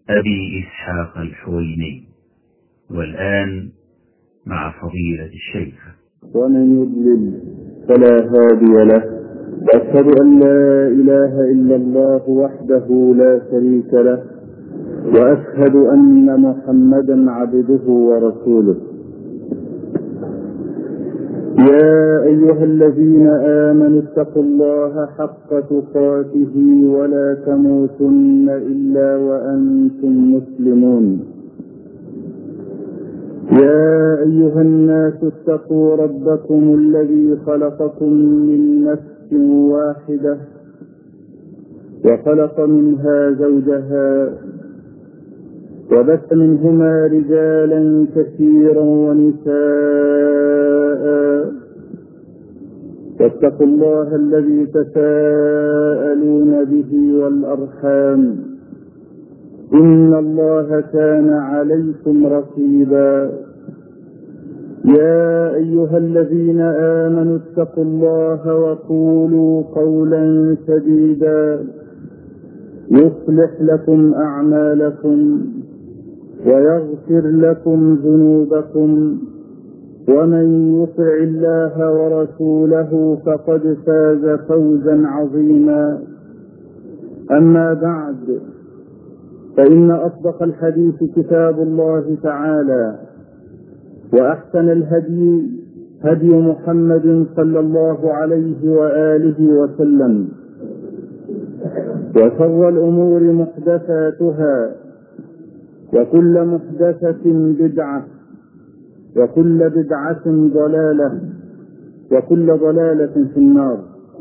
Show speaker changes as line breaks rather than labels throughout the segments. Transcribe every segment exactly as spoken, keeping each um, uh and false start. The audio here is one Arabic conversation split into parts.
أبي إسحاق الحويني. والآن مع فضيلة الشيخ.
ومن يضلل فلا هادي له، وأشهد أن لا إله إلا الله وحده لا شريك له، وأشهد أن محمدا عبده ورسوله. يا أيها الذين آمنوا اتقوا الله حق تقاته ولا تموتن إلا وأنتم مسلمون. يا أيها الناس اتقوا ربكم الذي خلقكم من نفس واحدة وخلق منها زوجها وبث منهما رجالا كثيرا ونساء، واتقوا الله الذي تساءلون به والأرحام إن الله كان عليكم رقيبا. يا أيها الذين آمنوا اتقوا الله وقولوا قولا سديدا يصلح لكم أعمالكم ويغفر لكم ذنوبكم، ومن يطع الله ورسوله فقد فاز فوزا عظيما. أما بعد، فإن أصدق الحديث كتاب الله تعالى، وأحسن الهدي هدي محمد صلى الله عليه وآله وسلم، وشر الأمور محدثاتها، وكل محدثة بدعة، وكل بدعة ضلالة، وكل ضلالة في النار.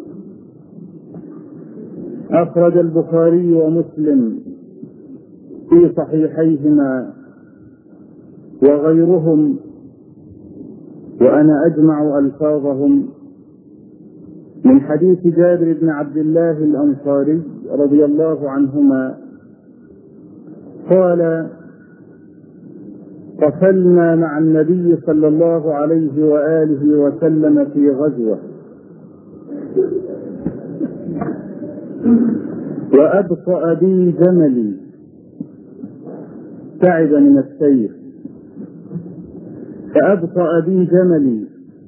أخرج البخاري ومسلم في صحيحيهما وغيرهم، وأنا أجمع ألفاظهم، من حديث جابر بن عبد الله الأنصاري رضي الله عنهما قال: قفلنا مع النبي صلى الله عليه وآله وسلم في غزوة، وأبطأ بي جملي تعب من السير، فأبطأ بي جملي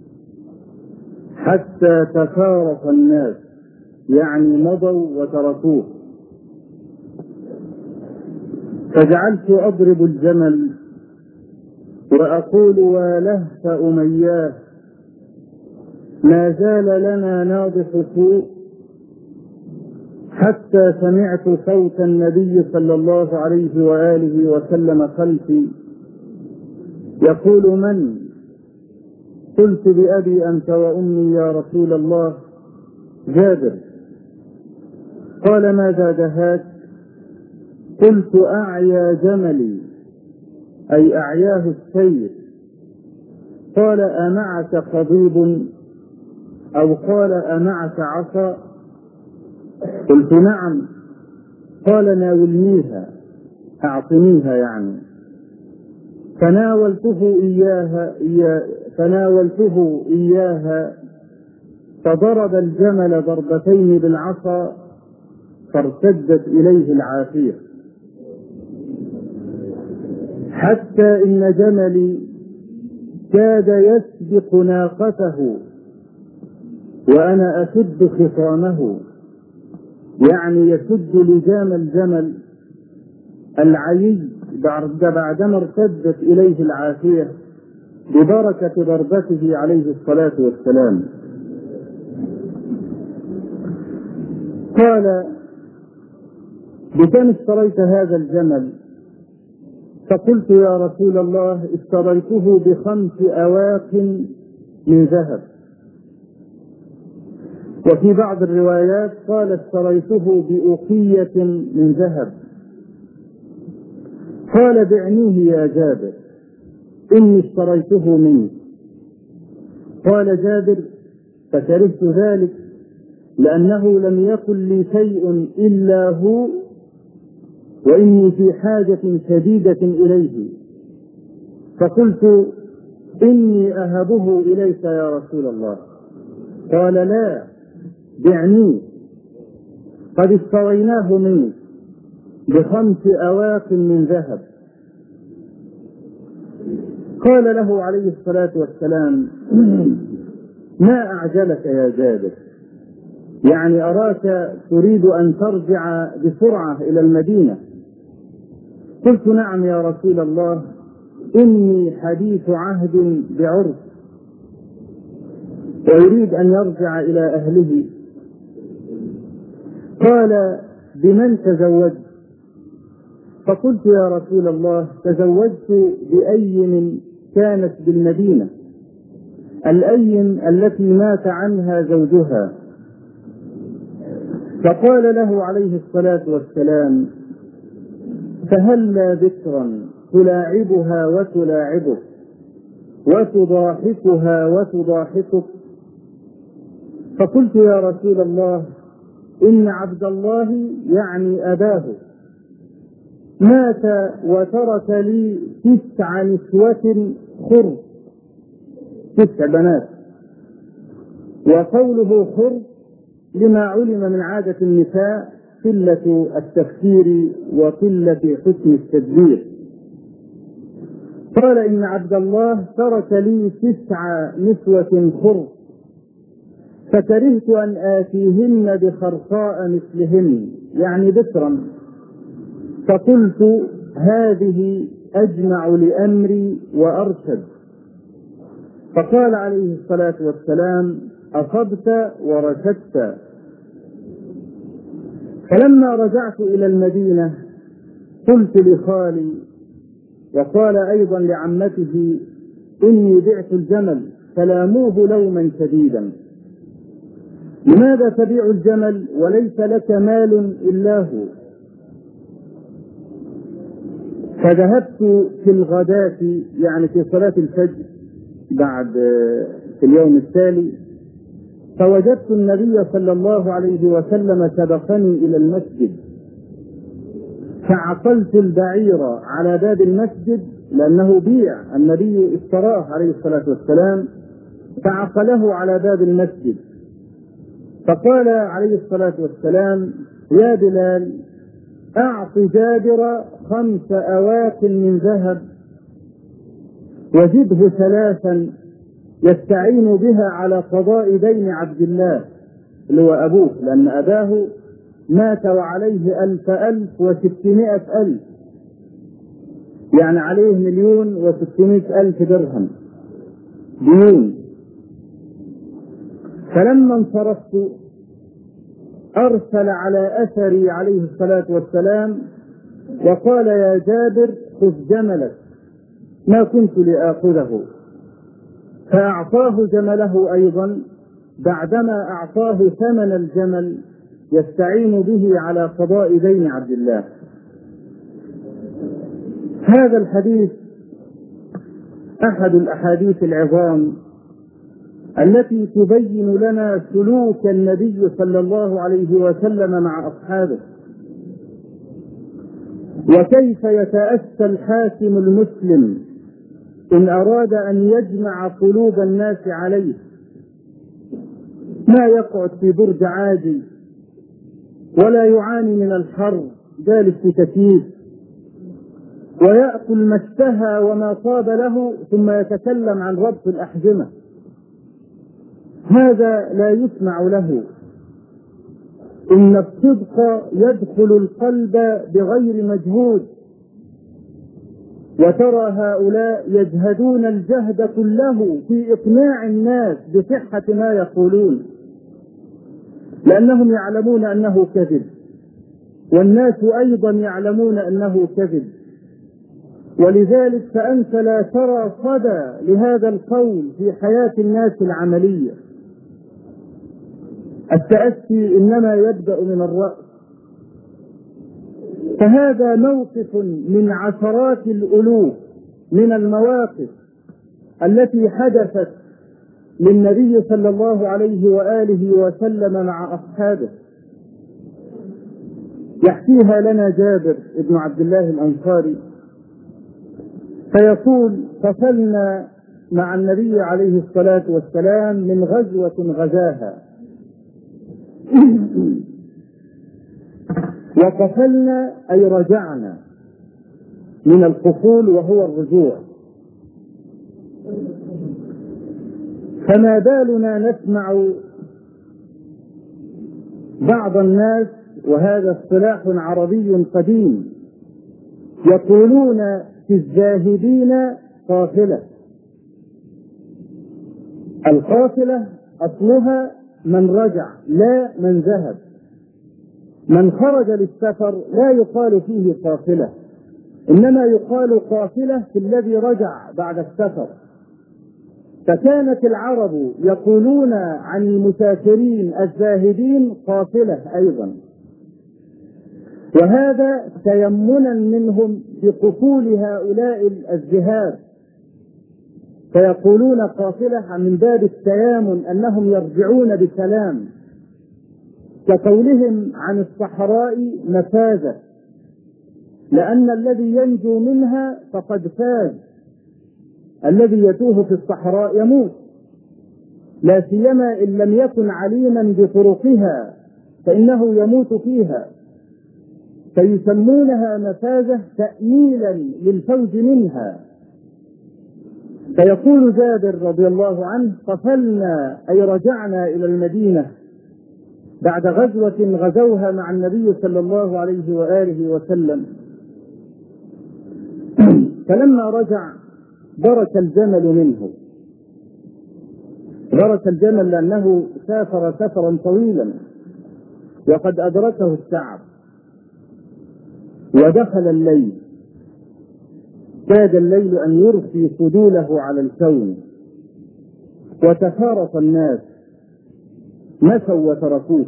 حتى تفارق الناس، يعني مضوا وتركوه، فجعلت أضرب الجمل وأقول: والهت أمياه، ما زال لنا ناضح سوء، حتى سمعت صوت النبي صلى الله عليه وآله وسلم خلفي يقول: من؟ قلت: بأبي أنت وأمي يا رسول الله، جابر. قال: ماذا دهاك؟ قلت: أعيا جملي، أي أعياه السير. قال: أمعك قضيب؟ أو قال: أمعك عصا؟ قلت: نعم. قال: ناولنيها، أعطنيها يعني. فناولته إياها, إياه فناولته إياها فضرب الجمل ضربتين بالعصا، فارتدت إليه العافية، حتى إن جملي كاد يسبق ناقته وأنا أشد خصامه، يعني يشد لجام الجمل العيي بعدما ارتدت إليه العافية ببركة ضربته عليه الصلاة والسلام. قال: بكم اشتريت هذا الجمل؟ فقلت: يا رسول الله، اشتريته بخمس أواق من ذهب. وفي بعض الروايات قال: اشتريته بأوقية من ذهب. قال: بعنيه يا جابر، إني اشتريته منك. قال جابر: فكرهت ذلك، لأنه لم يكن لي شيء إلا هو، وإني في حاجة شديدة إليه. فقلت: إني أهبه إليك يا رسول الله. قال: لا، بعنيه، قد اشتريناه منك، بخمس أواق من ذهب. قال له عليه الصلاة والسلام: ما أعجلك يا جابر؟ يعني أراك تريد أن ترجع بسرعة إلى المدينة. قلت: نعم يا رسول الله، إني حديث عهد بعرس ويريد أن يرجع إلى أهله. قال: بمن تزوجت؟ فقلت: يا رسول الله، تزوجت بأيم كانت بالمدينة، الأيم التي مات عنها زوجها. فقال له عليه الصلاة والسلام: فهلا ذكرا تلاعبها وتلاعبك وتضاحكها وتضاحكك؟ فقلت: يا رسول الله، إن عبد الله يعني أباه مات وترك لي تسع نسوة خر، تسع بنات. وقوله خر لما علم من عادة النساء قلة التفكير وقلة حسن التدبير. قال: إن عبد الله ترك لي تسع نسوة خر، فكرهت أن آتيهن بخرصاء مثلهن، يعني بكرا. فقلت: هذه أجمع لأمري وأرشد. فقال عليه الصلاة والسلام: أصبت ورشدت. فلما رجعت إلى المدينة قلت لخالي، وقال أيضا لعمته: إني بعت الجمل. فلاموه لوما شديدا: لماذا تبيع الجمل وليس لك مال إلا هو؟ فذهبت في الغداة، يعني في صلاة الفجر بعد في اليوم التالي، فوجدت النبي صلى الله عليه وسلم سبقني إلى المسجد، فعقلت البعير على باب المسجد لأنه بيع، النبي اشتراه عليه الصلاة والسلام، فعقله على باب المسجد. فقال عليه الصلاة والسلام: يا بلال، أعط جابر خمس أواق من ذهب وزده ثلاثا يستعين بها على قضاء دين عبد الله اللي هو أبوه، لأن أباه مات وعليه ألف ألف وستمائة ألف، يعني عليه مليون وستمائة ألف درهم ديون. فلما انصرفت أرسل على أثري عليه الصلاة والسلام وقال: يا جابر، خذ جملك، ما كنت لآخذه. فأعطاه جمله أيضا بعدما أعطاه ثمن الجمل يستعين به على قضاء دين عبد الله. هذا الحديث أحد الأحاديث العظام التي تبين لنا سلوك النبي صلى الله عليه وسلم مع أصحابه، وكيف يتأسى الحاكم المسلم إن أراد أن يجمع قلوب الناس عليه، ما يقعد في برج عاجي ولا يعاني من الحر جالس في تكييف، ويأكل ما اشتهى وما طاب له ثم يتكلم عن ربط الأحزمة. هذا لا يسمع له. إن الصدق يدخل القلب بغير مجهود، وترى هؤلاء يجهدون الجهد كله في إقناع الناس بصحة ما يقولون، لأنهم يعلمون أنه كذب، والناس أيضا يعلمون أنه كذب. ولذلك فأنت لا ترى صدى لهذا القول في حياة الناس العملية. التأسي إنما يبدأ من الرأس. فهذا موقف من عشرات الألوف من المواقف التي حدثت للنبي صلى الله عليه وآله وسلم مع أصحابه، يحكيها لنا جابر بن عبد الله الأنصاري، فيقول: فصلنا مع النبي عليه الصلاة والسلام من غزوة غزاها، وقفلنا أي رجعنا من القفول وهو الرجوع. فما بالنا نسمع بعض الناس، وهذا اصطلاح عربي قديم، يقولون في الذاهبين قافلة. القافلة أصلها من رجع لا من ذهب. من خرج للسفر لا يقال فيه قافلة، إنما يقال قافلة في الذي رجع بعد السفر. فكانت العرب يقولون عن المسافرين الذاهبين قافلة أيضا، وهذا تيمنا منهم بقفول هؤلاء الذهاب، فيقولون قافلة من باب التيامن أنهم يرجعون بسلام، كقولهم عن الصحراء مفازة، لأن الذي ينجو منها فقد فاز، الذي يتوه في الصحراء يموت، لا سيما إن لم يكن عليما بطرقها فإنه يموت فيها، فيسمونها مفازة تأميلا للفوز منها. فيقول جابر رضي الله عنه: قفلنا أي رجعنا إلى المدينة بعد غزوة غزوها مع النبي صلى الله عليه وآله وسلم. فلما رجع برك الجمل منه، برك الجمل لأنه سافر سفرا طويلا وقد أدركه التعب، ودخل الليل، كاد الليل أن يرخي صدوله على الكون، وتفارق الناس مشوا وتركوه.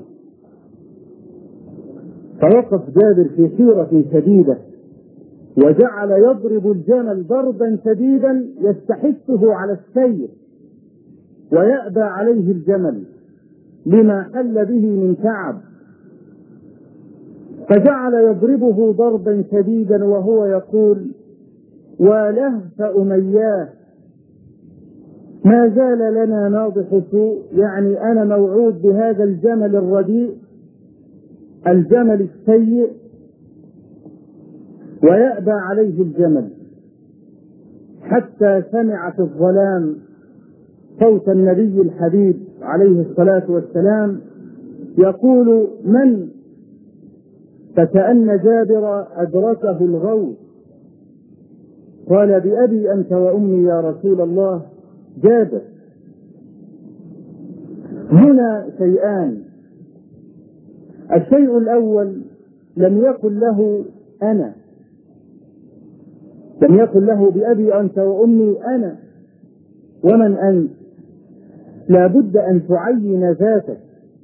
فوقف جابر في حيرة شديدة، وجعل يضرب الجمل ضربا شديدا يستحثه على السير، ويأبى عليه الجمل لما حل به من تعب، فجعل يضربه ضربا شديدا وهو يقول: ولهف أمياه، ما زال لنا ناضح سوء، يعني أنا موعود بهذا الجمل الرديء، الجمل السيء، ويأبى عليه الجمل، حتى سمع في الظلام صوت النبي الحبيب عليه الصلاة والسلام يقول: من؟ فكأن جابر أدركه الغوث، قال: بأبي أنت وأمي يا رسول الله جابر. هنا شيئان: الشيء الأول، لم يقل له أنا، لم يقل له بأبي أنت وأمي أنا، ومن أنت؟ لا بد أن تعين ذاتك،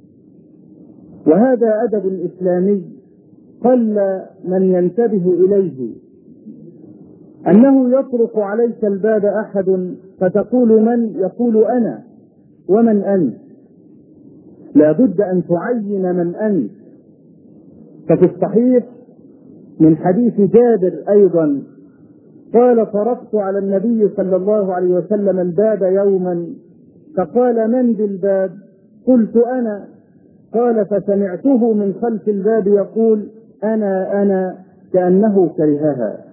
وهذا أدب إسلامي قل من ينتبه إليه، أنه يطرق عليك الباب أحد فتقول من؟ يقول أنا، ومن أنت؟ لا بد أن تعين من أنت. ففي الصحيح من حديث جابر أيضا قال: طرقت على النبي صلى الله عليه وسلم الباب يوما فقال: من بالباب؟ قلت: أنا. قال: فسمعته من خلف الباب يقول: أنا أنا، كأنه كرهها.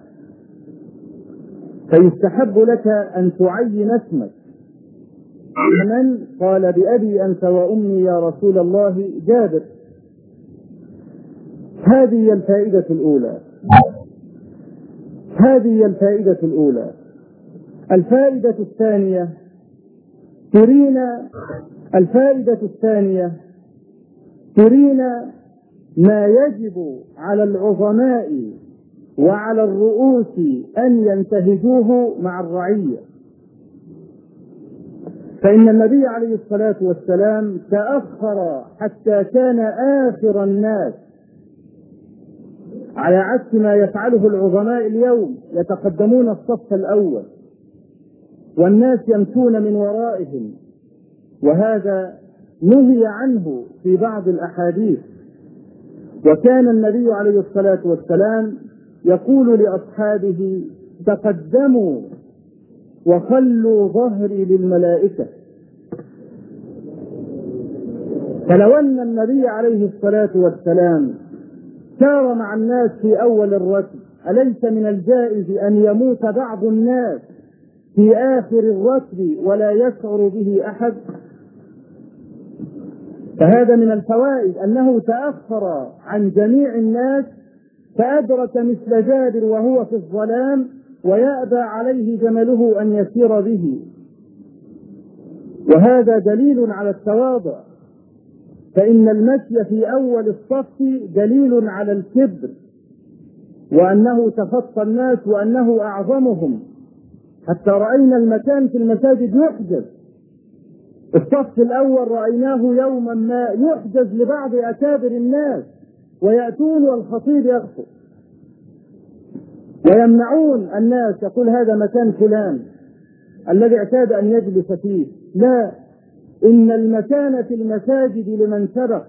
فيستحب لك أن تعين اسمك. من؟ قال: بأبي أنت وأمي يا رسول الله جابر. هذه الفائدة الأولى، هذه الفائدة الأولى. الفائدة الثانية ترينا الفائدة الثانية ترينا ما يجب على العظماء وعلى الرؤوس أن ينتهجوه مع الرعية. فإن النبي عليه الصلاة والسلام تأخر حتى كان آخر الناس، على عكس ما يفعله العظماء اليوم، يتقدمون الصف الأول والناس يمشون من ورائهم، وهذا نهي عنه في بعض الأحاديث. وكان النبي عليه الصلاة والسلام يقول لأصحابه: تقدموا وخلوا ظهري للملائكة. فلو أن النبي عليه الصلاة والسلام سار مع الناس في أول الركب، أليس من الجائز أن يموت بعض الناس في آخر الركب ولا يشعر به أحد؟ فهذا من الفوائد أنه تأخر عن جميع الناس فأدرك مثل جابر وهو في الظلام ويأبى عليه جمله أن يسير به، وهذا دليل على التواضع، فإن المشي في أول الصف دليل على الكبر وأنه تخطى الناس وأنه أعظمهم، حتى رأينا المكان في المساجد يحجز. الصف الأول رأيناه يوما ما يحجز لبعض أكابر الناس ويأتون والخطيب يخطب ويمنعون الناس، يقول هذا مكان فلان الذي اعتاد أن يجلس فيه. لا، إن المكان في المساجد لمن سبق،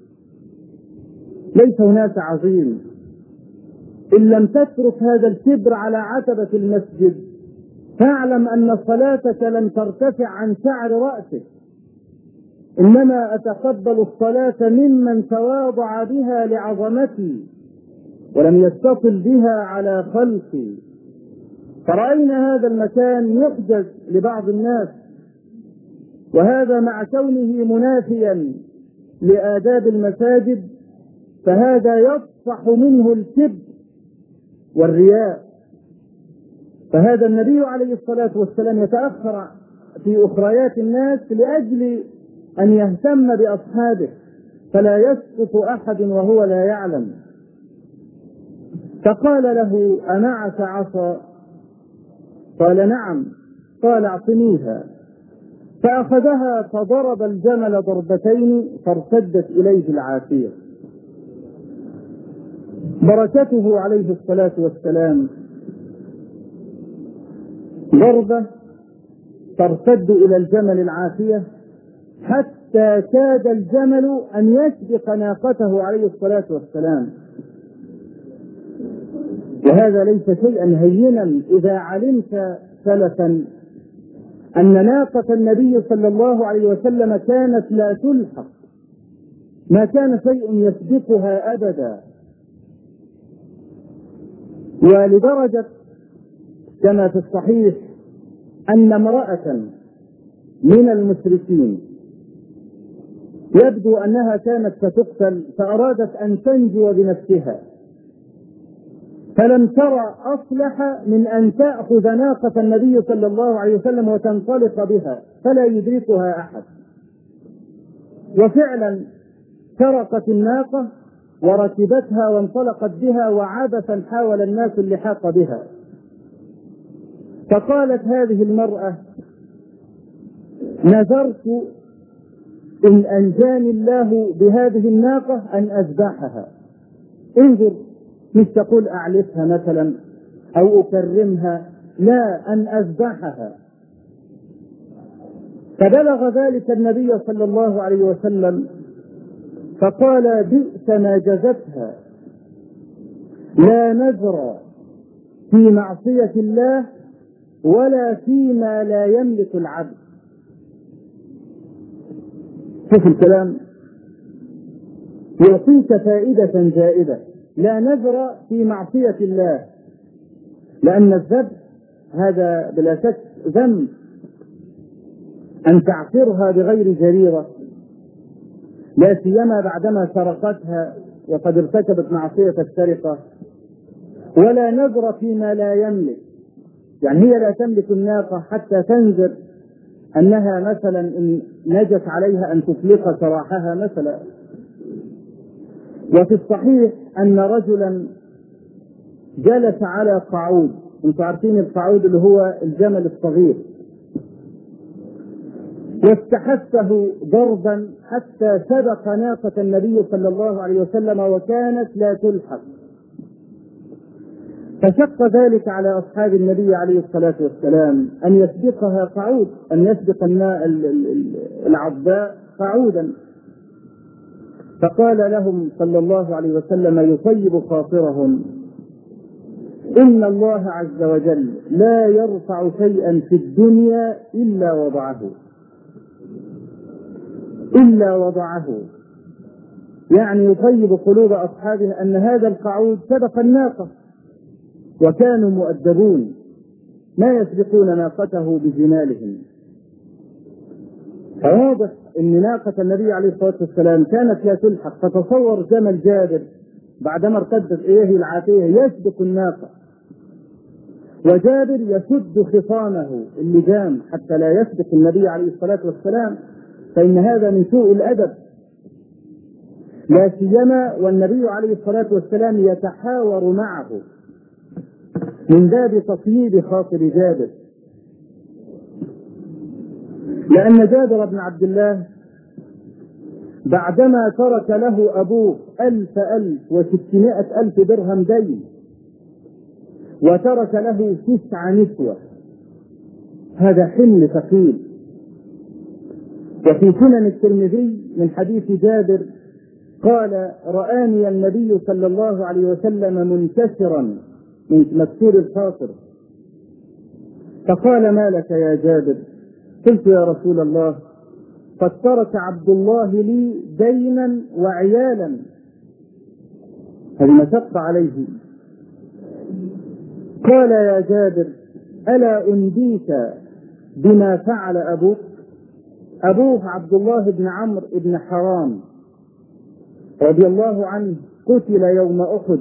ليس هناك عظيم. إن لم تترك هذا الكبر على عتبة المسجد فاعلم أن صلاتك لن ترتفع عن شعر رأسك، إنما أتقبل الصلاة ممن تواضع بها لعظمتي ولم يتصل بها على خلقي. فرأينا هذا المكان يحجز لبعض الناس، وهذا مع كونه منافيا لآداب المساجد فهذا يصفح منه الكبر والرياء. فهذا النبي عليه الصلاة والسلام يتأخر في أخريات الناس لأجل أن يهتم بأصحابه فلا يسقط أحد وهو لا يعلم. فقال له أمعك عصا؟ قال نعم. قال اعطنيها. فأخذها فضرب الجمل ضربتين فارتدت إليه العافية. بركته عليه الصلاة والسلام ضربة ترتد إلى الجمل العافية حتى كاد الجمل أن يسبق ناقته عليه الصلاة والسلام. وهذا ليس شيئا هينا إذا علمت سلفا أن ناقة النبي صلى الله عليه وسلم كانت لا تلحق، ما كان شيء يسبقها أبدا. ولدرجة كما في الصحيح أن امرأة من المشركين يبدو أنها كانت ستقتل فأرادت أن تنجو بنفسها، فلم ترى أصلح من أن تأخذ ناقة النبي صلى الله عليه وسلم وتنطلق بها فلا يدركها أحد. وفعلا سرقت الناقة وركبتها وانطلقت بها وعبثا حاول الناس اللحاق بها. فقالت هذه المرأة نذرت إن أنجاني الله بهذه الناقة أن أذبحها. انظر، مش تقول أعلفها مثلا أو أكرمها، لا، أن أذبحها. فبلغ ذلك النبي صلى الله عليه وسلم فقال بئس ما جزتها، لا نذر في معصية الله ولا فيما لا يملك العبد. شوف الكلام يعطيك فائدة زائدة. لا نذر في معصية الله، لأن الذبح هذا بلا شك ذنب، أن تعصرها بغير جريرة لا سيما بعدما سرقتها وقد ارتكبت معصية السرقة. ولا نذر فيما لا يملك، يعني هي لا تملك الناقة حتى تنذر أنها مثلا إن نجت عليها أن تطلق سراحها مثلا. وفي الصحيح أن رجلا جلس على قعود، انتم عارفين القعود اللي هو الجمل الصغير، واستحثه ضربا حتى سبق ناقة النبي صلى الله عليه وسلم وكانت لا تلحق. فشق ذلك على أصحاب النبي عليه الصلاة والسلام أن يسبقها قعود، أن يسبق العضاء قعودا. فقال لهم صلى الله عليه وسلم يطيب خاطرهم إن الله عز وجل لا يرفع شيئا في الدنيا إلا وضعه إلا وضعه يعني يطيب قلوب أصحابنا أن هذا القعود سبق الناقة وكانوا مؤدبون ما يسبقون ناقته بجمالهم. فواضح أن ناقة النبي عليه الصلاة والسلام كانت لا تلحق. فتصور جمل جابر بعدما ارتدت إليه العاتية يسبق الناقة، وجابر يشد خصامه اللجام حتى لا يسبق النبي عليه الصلاة والسلام، فإن هذا من سوء الأدب، لا سيما والنبي عليه الصلاة والسلام يتحاور معه من باب تطييب خاطر جابر. لأن جابر بن عبد الله بعدما ترك له أبوه ألف ألف وستمائة ألف درهم دين وترك له تسع نسوة، هذا حمل ثقيل. وفي سنن الترمذي من حديث جابر قال: رآني النبي صلى الله عليه وسلم منكسرا من مكسور الخاطر، فقال: ما لك يا جابر؟ قلت: يا رسول الله، قد ترك عبد الله لي دينا وعيالا، هذه مشقة عليه. قال: يا جابر، ألا أنبيك بما فعل أبوك؟ أبوه عبد الله بن عمرو بن حرام رضي الله عنه قتل يوم أحد.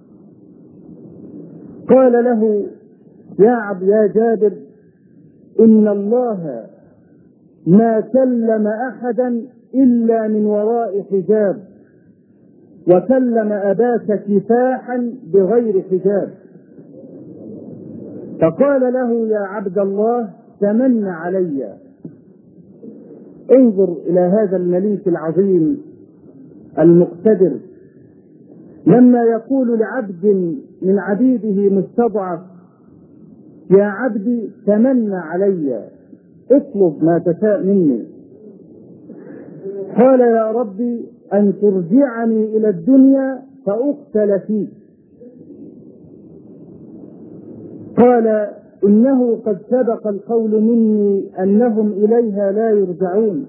قال له: يا عبد يا جابر، إن الله ما كلم أحدا إلا من وراء حجاب، وكلم أباك كفاحا بغير حجاب. فقال له: يا عبد الله، تمن علي. انظر إلى هذا المليك العظيم المقتدر لما يقول لعبد من عبيده مستضعف: يا عبدي تمن علي، اطلب ما تشاء مني. قال: يا ربي، أن ترجعني إلى الدنيا فأقتل فيك. قال: إنه قد سبق القول مني أنهم إليها لا يرجعون.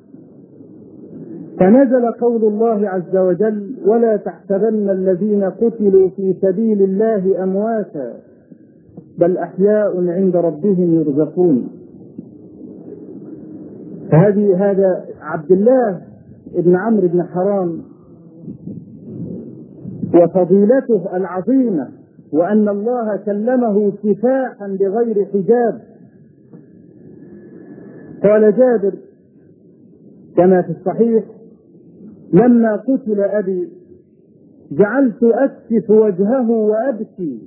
فنزل قول الله عز وجل: ولا تحسبن الذين قتلوا في سبيل الله أمواتا بل أحياء عند ربهم يرزقون. فهذه هذا عبد الله بن عمرو بن حرام وفضيلته العظيمة، وأن الله كلمه كفاحا بغير حجاب. قال جابر كما في الصحيح: لما قتل أبي جعلت أكشف وجهه وأبكي،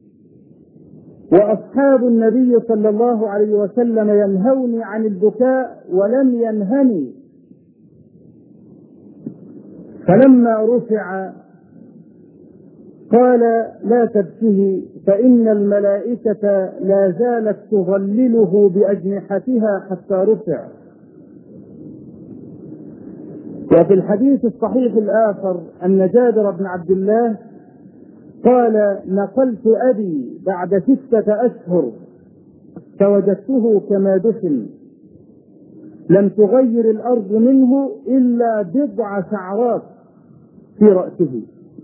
وأصحاب النبي صلى الله عليه وسلم ينهوني عن البكاء ولم ينهني. فلما رفع قال: لا تبكه، فإن الملائكة لا زالت تظلله بأجنحتها حتى رفع. وفي الحديث الصحيح الآخر أن جابر بن عبد الله قال: نقلت أبي بعد ستة أشهر فوجدته كما دفن، لم تغير الأرض منه إلا بضع شعرات في رأسه.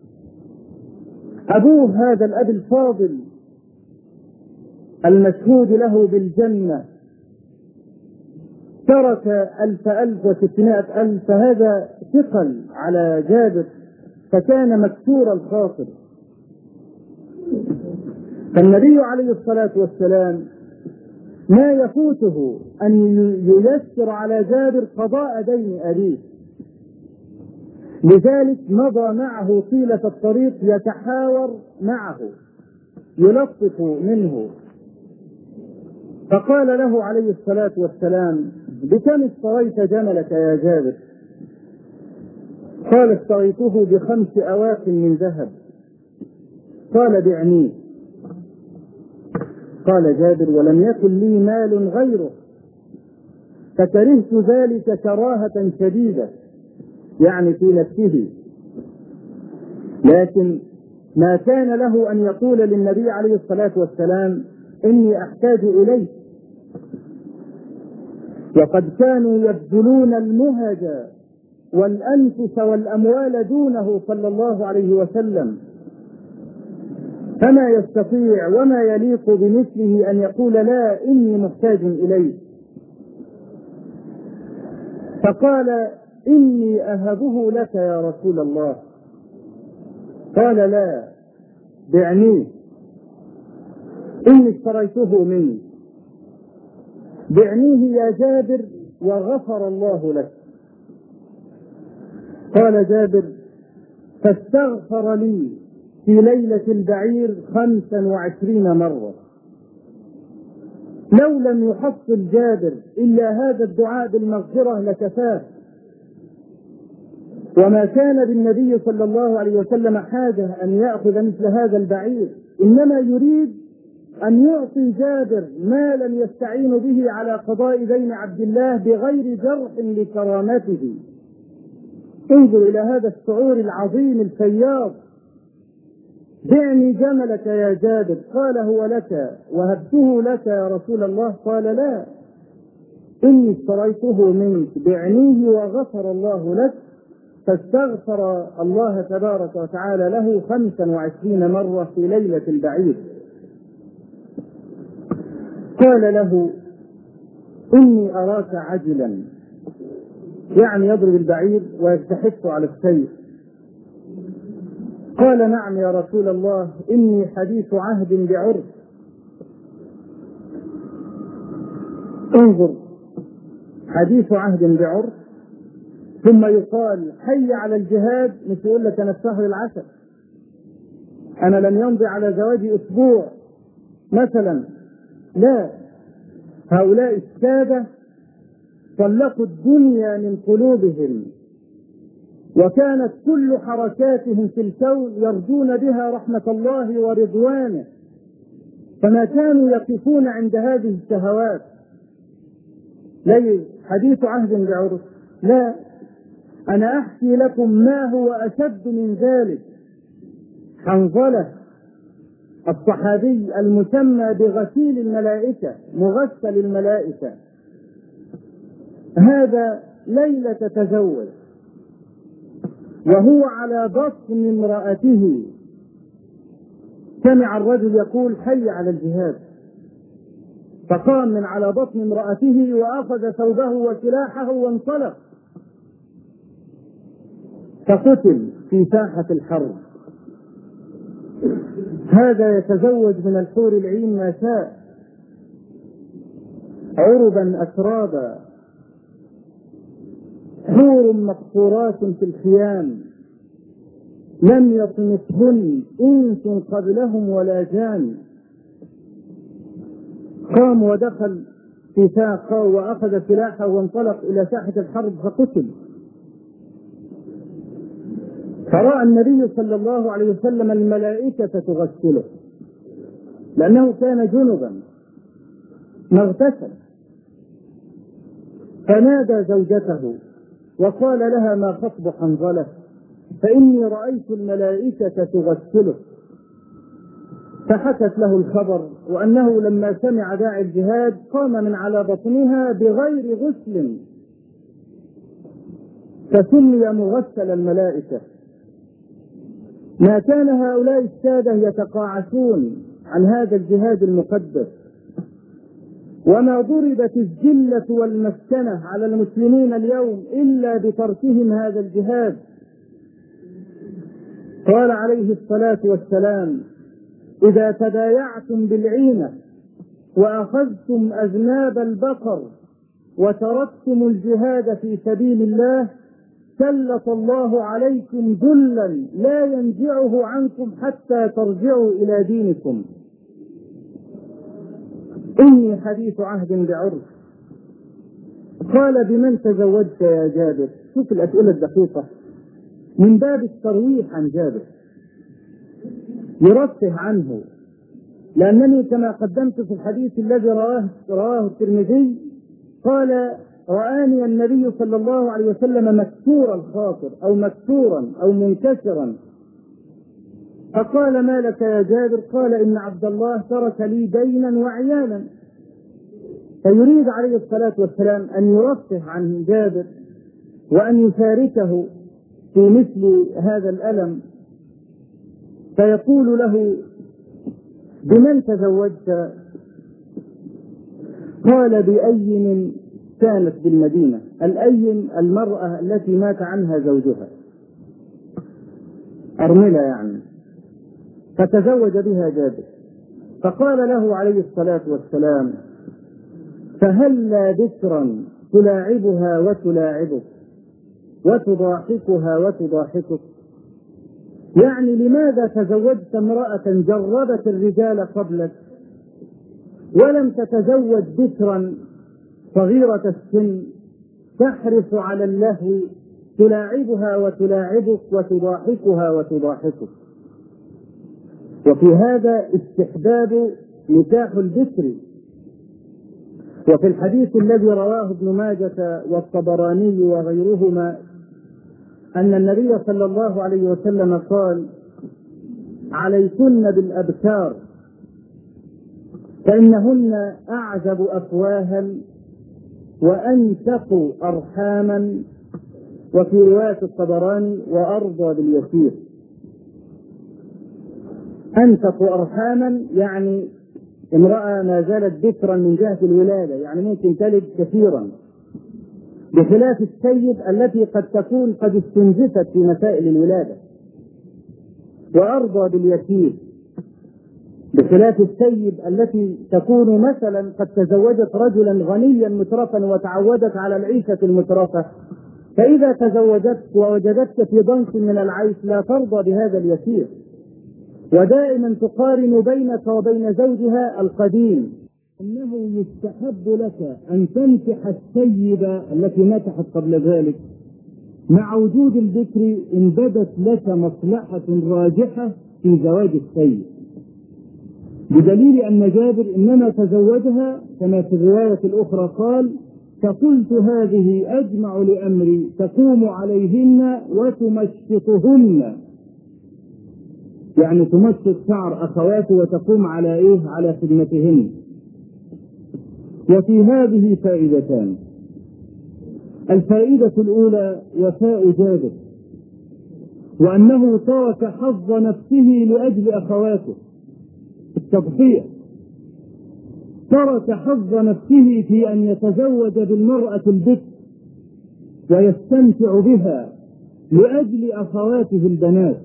أبوه هذا الأب الفاضل المشهود له بالجنة ترك ألف ألف وستمائة ألف، فهذا ثقل على جابر، فكان مكسور الخاطر. فالنبي عليه الصلاة والسلام ما يفوته أن ييسر على جابر قضاء دين أبيه، لذلك مضى معه طيلة الطريق يتحاور معه يلطف منه. فقال له عليه الصلاة والسلام: بكم اشتريت جملك يا جابر؟ قال: اشتريته بخمس أواق من ذهب. قال: بعنيه. قال جابر: ولم يكن لي مال غيره، فكرهت ذلك كراهة شديدة، يعني في نفسه، لكن ما كان له أن يقول للنبي عليه الصلاة والسلام: إني أحتاج إليه. وقد كانوا يبذلون المهج والأنفس والأموال دونه صلى الله عليه وسلم، فما يستطيع وما يليق بمثله أن يقول لا إني محتاج إليه. فقال إني أهبه لك يا رسول الله. قال لا، بعنيه، إني اشتريته مني، بعنيه يا جابر وغفر الله لك. قال جابر فاستغفر لي في ليلة البعير خمسا وعشرين مرة. لو لم يحصل جابر إلا هذا الدعاء بالمغفرة لكفاه، وما كان بالنبي صلى الله عليه وسلم حاجة أن يأخذ مثل هذا البعير، إنما يريد أن يعطي جابر مالا يستعين به على قضاء دين عبد الله بغير جرح لكرامته. انظر إلى هذا الشعور العظيم الفياض. بعني جملك يا جابر. قال هو لك، وهبته لك يا رسول الله. قال لا، إني اشتريته منك، بعنيه وغفر الله لك. فاستغفر الله تبارك وتعالى له خمسا وعشرين مرة في ليلة البعير. قال له إني أراك عجلا، يعني يضرب البعير ويستحث على السير. قال نعم يا رسول الله، إني حديث عهد بعرف. انظر، حديث عهد بعرف، ثم يقال حي على الجهاد، مش يقول لك أنا الشهر العشر، أنا لم يمضي على زواجي أسبوع مثلا. لا، هؤلاء السادة طلقوا الدنيا من قلوبهم، وكانت كل حركاتهم في الكون يرجون بها رحمة الله ورضوانه، فما كانوا يقفون عند هذه الشهوات. ليس حديث عهد بعرف، لا، أنا أحكي لكم ما هو أشد من ذلك. حنظلة الصحابي المسمى بغسيل الملائكة، مغسل الملائكة، هذا ليلة تزوج وهو على بطن امرأته، سمع الرجل يقول حي على الجهاد، فقام من على بطن امرأته وأخذ ثوبه وسلاحه وانطلق، فقتل في ساحة الحرب. هذا يتزوج من الحور العين ما شاء، عربا أترابا، حور مقصورات في الخيام، لم يطمثهن إنس قبلهم ولا جان. قام ودخل في ساقه وأخذ سلاحه وانطلق إلى ساحة الحرب فقتل. فرأى النبي صلى الله عليه وسلم الملائكة تغسله، لأنه كان جنبا ما اغتسل، فنادى زوجته وقال لها ما خطب حنظلة، فإني رأيت الملائكة تغسله. فحكت له الخبر، وأنه لما سمع داعي الجهاد قام من على بطنها بغير غسل، فسمي مغسل الملائكة. ما كان هؤلاء السادة يتقاعسون عن هذا الجهاد المقدس، وما ضربت الذلة والمسكنة على المسلمين اليوم إلا بتركهم هذا الجهاد. قال عليه الصلاة والسلام إذا تبايعتم بالعينة وأخذتم أذناب البقر وتركتم الجهاد في سبيل الله سلط الله عليكم ذلا لا ينزعه عنكم حتى ترجعوا إلى دينكم. إني حديث عهد بعرف. قال بمن تزوجت يا جابر؟ شوف الأسئلة الدقيقة من باب الترويح عن جابر، يرفه عنه، لأنني كما قدمت في الحديث الذي رواه رواه الترمذي قال رآني النبي صلى الله عليه وسلم مكسور الخاطر أو مكسورا أو منكسرا، فقال ما لك يا جابر؟ قال إن عبد الله ترك لي دينا وعيالا. فيريد عليه الصلاة والسلام أن يرفه عن جابر وأن يشاركه في مثل هذا الألم، فيقول له: بمن تزوجت؟ قال: بأيم كانت بالمدينة. الأيم المرأة التي مات عنها زوجها، أرملة يعني، فتزوج بها جابر. فقال له عليه الصلاة والسلام: فهلا بكرا تلاعبها وتلاعبك وتضاحكها وتضاحكك؟ يعني لماذا تزوجت امرأة جربت الرجال قبلك ولم تتزوج بكرا صغيرة السن تحرص على اللهو، تلاعبها وتلاعبك وتضاحكها وتضاحكك؟ وفي هذا استحباب نكاح البكر. وفي الحديث الذي رواه ابن ماجة والطبراني وغيرهما أن النبي صلى الله عليه وسلم قال: عليكن بالأبكار فإنهن أعزب أفواها وأنشق أرحاما، وفي رواية الطبراني: وأرضى باليسير. أنشق أرحاما يعني امرأة ما زالت بكرا من جهة الولادة، يعني ممكن تلد كثيرا، بخلاف السيد التي قد تكون قد استنزفت في مسائل الولادة. وأرضى باليسير بخلاف السيد التي تكون مثلا قد تزوجت رجلا غنيا مترفا وتعودت على العيشة المترفة، فإذا تزوجت ووجدتك في ضنك من العيش لا ترضى بهذا اليسير، ودائما تقارن بينك وبين زوجها القديم. أنه يستحب لك أن تنكح السيدة التي نكحت قبل ذلك مع وجود الذكر إن بدت لك مصلحة راجحة في زواج السيد، بدليل أن جابر إنما تزوجها كما في الرواية الأخرى قال: فقلت هذه أجمع لأمري تقوم عليهن وتمشطهن، يعني تمشط شعر أخواته وتقوم على إيه؟ على خدمتهن. وفي هذه فائدتان: الفائدة الأولى وفاء جابر، وأنه ترك حظ نفسه لأجل أخواته، التضحية، ترك حظ نفسه في أن يتزوج بالمرأة البكر ويستمتع بها لأجل أخواته البنات.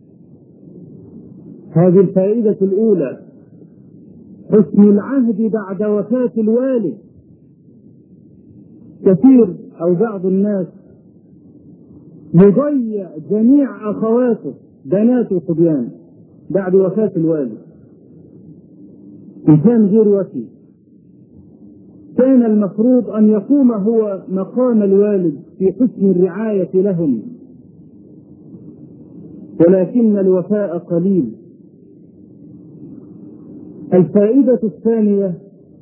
هذه الفائدة الأولى. حسن العهد بعد وفاة الوالد. كثير أو بعض الناس يضيع جميع أخواته بنات وصبيان بعد وفاة الوالد، إنسان غير وفي. كان المفروض أن يقوم هو مقام الوالد في حسن الرعاية لهم، ولكن الوفاء قليل. الفائدة الثانية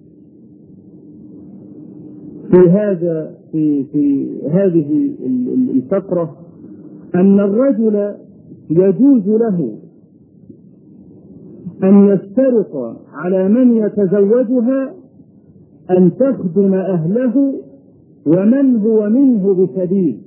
في هذا في في هذه الفقرة أن الرجل يجوز له أن يشترط على من يتزوجها أن تخدم أهله ومن هو منه بسبيل،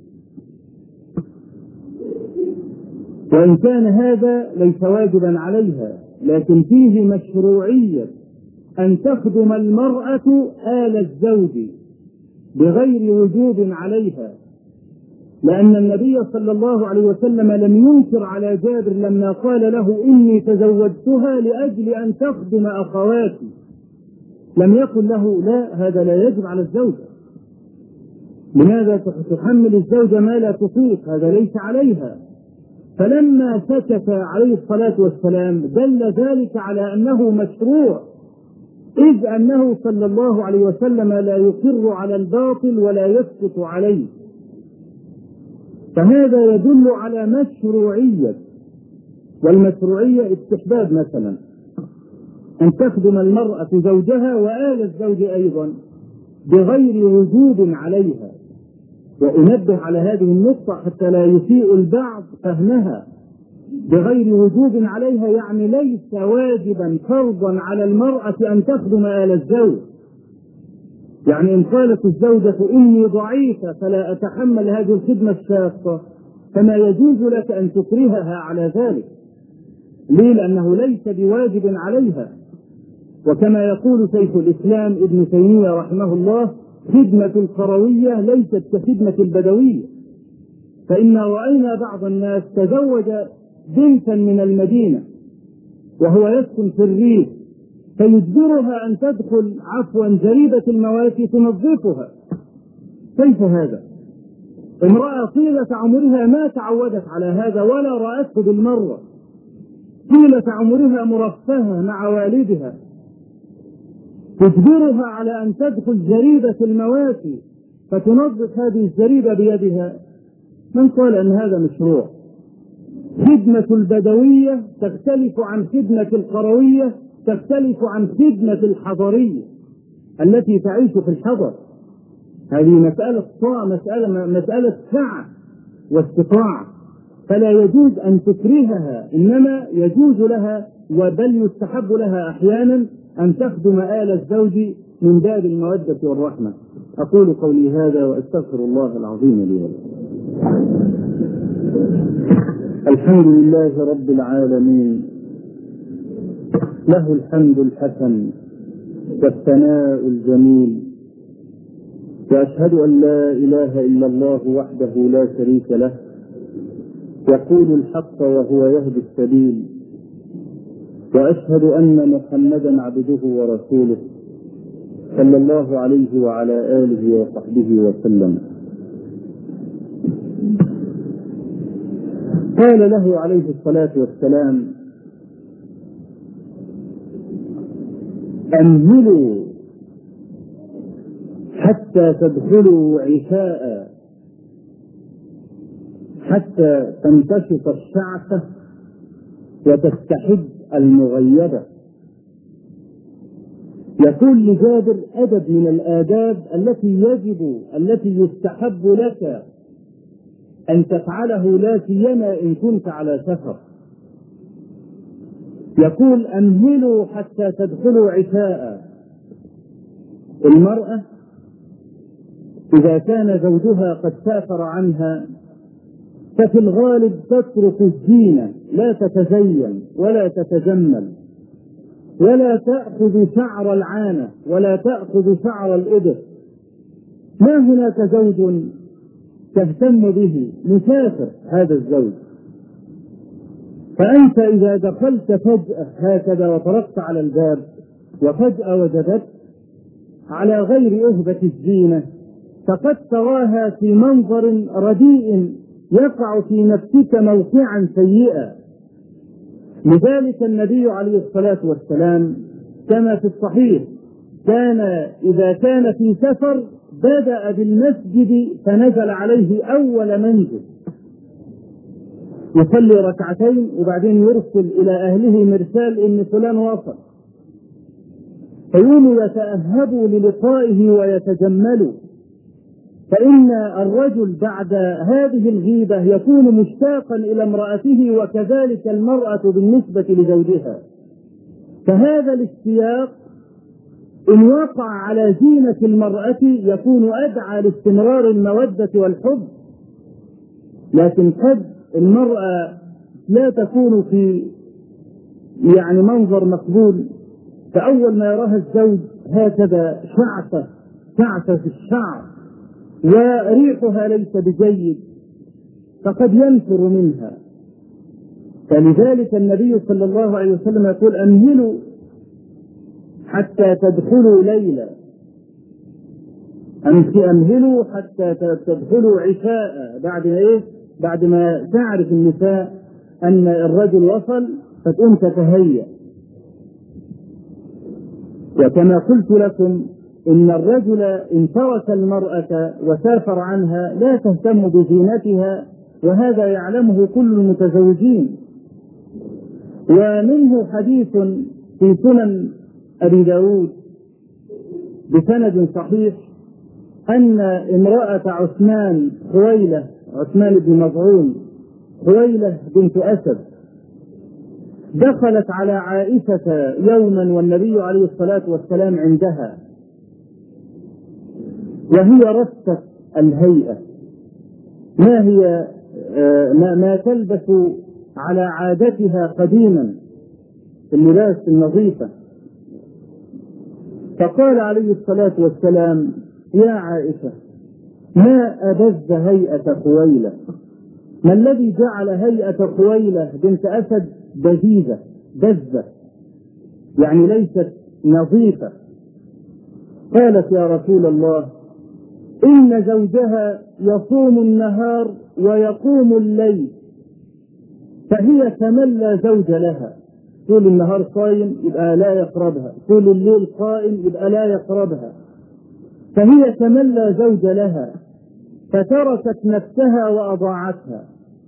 وإن كان هذا ليس واجبا عليها، لكن فيه مشروعية أن تخدم المرأة آل الزوج بغير وجوب عليها، لأن النبي صلى الله عليه وسلم لم ينكر على جابر لما قال له: إني تزوجتها لأجل أن تخدم أخواتي، لم يقل له: لا، هذا لا يجب على الزوجة، لماذا تحمل الزوجة ما لا تطيق؟ هذا ليس عليها. فلما سكت عليه الصلاة والسلام دل ذلك على أنه مشروع، إذ أنه صلى الله عليه وسلم لا يقر على الباطل ولا يسكت عليه، فهذا يدل على مشروعية. والمشروعية استحباب مثلا أن تخدم المرأة زوجها وآل الزوج أيضا بغير وجوب عليها. وأنبه على هذه النقطة حتى لا يسيء البعض فهمها. بغير وجوب عليها يعني ليس واجبا فرضا على المرأة أن تخدم آل الزوج، يعني إن قالت الزوجة إني ضعيفة فلا أتحمل هذه الخدمة الشاقة فما يجوز لك أن تكرهها على ذلك. ليه؟ لأنه ليس بواجب عليها. وكما يقول شيخ الإسلام ابن تيمية رحمه الله: خدمة القروية ليست كخدمة البدوية. فإنا رأينا بعض الناس تزوج بنتا من المدينة وهو يسكن في الريف فيجبرها أن تدخل عفوا جريدة المواشي تنظفها. كيف هذا؟ امرأة طيلة عمرها ما تعودت على هذا ولا رأته بالمرة، طيلة عمرها مرفهة مع والدها، تجبرها على أن تدخل جريدة المواشي فتنظف هذه الجريدة بيدها. من قال أن هذا مشروع؟ خدمة البدوية تختلف عن خدمة القروية، تختلف عن خدمة الحضرية التي تعيش في الحضر. هذه مسألة مسألة مسألة سعة واستطاعة، فلا يجوز أن تكرهها، إنما يجوز لها وبل يستحب لها أحيانا أن تخدم آل الزوج من باب المودة والرحمة. أقول قولي هذا وأستغفر الله العظيم لي ولكم. الحمد لله رب العالمين، له الحمد الحسن والثناء الجميل، وأشهد أن لا إله إلا الله وحده لا شريك له، يقول الحق وهو يهدي السبيل، وأشهد أن محمدا عبده ورسوله صلى الله عليه وعلى آله وصحبه وسلم. قال له عليه الصلاة والسلام: أمهلوا حتى تدخلوا عشاء حتى تنتشط الشعثة وتستحد المغيبة. يقول لجابر: أدب من الآداب التي يجب التي يستحب لك أن تفعله، لا سيما إن كنت على سفر. يقول: أمهلوا حتى تدخلوا عشاء. المرأة إذا كان زوجها قد سافر عنها ففي الغالب تترك الزينة، لا تتزين ولا تتجمل ولا تأخذ شعر العانة ولا تأخذ شعر الإبط. ما هناك زوج تهتم به، مسافر هذا الزوج. فأنت إذا دخلت فجأة هكذا وطرقت على الباب وفجأة وجدت على غير أهبة الزينة فقد تراها في منظر رديء يقع في نفسك موقعا سيئا. لذلك النبي عليه الصلاة والسلام كما في الصحيح كان إذا كان في سفر بدأ بالمسجد فنزل عليه أول منزل يصلي ركعتين وبعدين يرسل إلى أهله مرسال إن فلان وصل، فيقوموا يتأهبوا للقائه ويتجملوا. فإن الرجل بعد هذه الغيبة يكون مشتاقا إلى امرأته، وكذلك المرأة بالنسبة لزوجها. فهذا الاشتياق إن وقع على زينة المرأة يكون أدعى لاستمرار المودة والحب. لكن قد المرأة لا تكون في يعني منظر مقبول، فأول ما يراها الزوج هكذا شعثة شعثة في الشعر وريحها ليس بجيد فقد ينفر منها. فلذلك النبي صلى الله عليه وسلم يقول: أمهلوا حتى تدخلوا ليلا، أمهلوا حتى تدخلوا عشاء. بعد إيه؟ بعد ما تعرف النساء أن الرجل وصل فتقوم تتهيأ. وكما قلت لكم إن الرجل إن ترك المرأة وسافر عنها لا تهتم بزينتها، وهذا يعلمه كل المتزوجين. ومنه حديث في سنن أبي داود بسند صحيح أن امرأة عثمان خويلة عثمان بن مظعون خويلة بنت أسد دخلت على عائشة يوما والنبي عليه الصلاة والسلام عندها، وهي رثة الهيئة، ما هي ما, ما تلبس على عادتها قديما في اللباس النظيفة. فقال عليه الصلاة والسلام: يا عائشة، ما أبز هيئة خويلة، ما الذي جعل هيئة خويلة بنت أسد بزيزة بزة، يعني ليست نظيفة؟ قالت: يا رسول الله، إن زوجها يصوم النهار ويقوم الليل، فهي كمن لا زوج لها، طول النهار قائم يبقى لا يقربها، طول الليل قائم يبقى لا يقربها، فهي كمن لا زوج لها، فتركت نفسها وأضاعتها.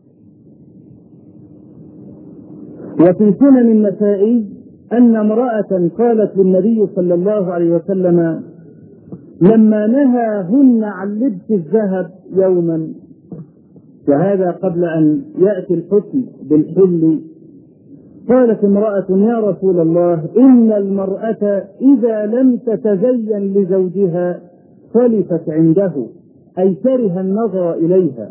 وفي سنن النسائي أن امرأة قالت للنبي صلى الله عليه وسلم لما نهاهن عن لبس الذهب يوما، وهذا قبل أن يأتي الحكم بالحل، قالت امرأة: يا رسول الله، إن المرأة إذا لم تتزين لزوجها خلفت عنده، أي كره النظر إليها.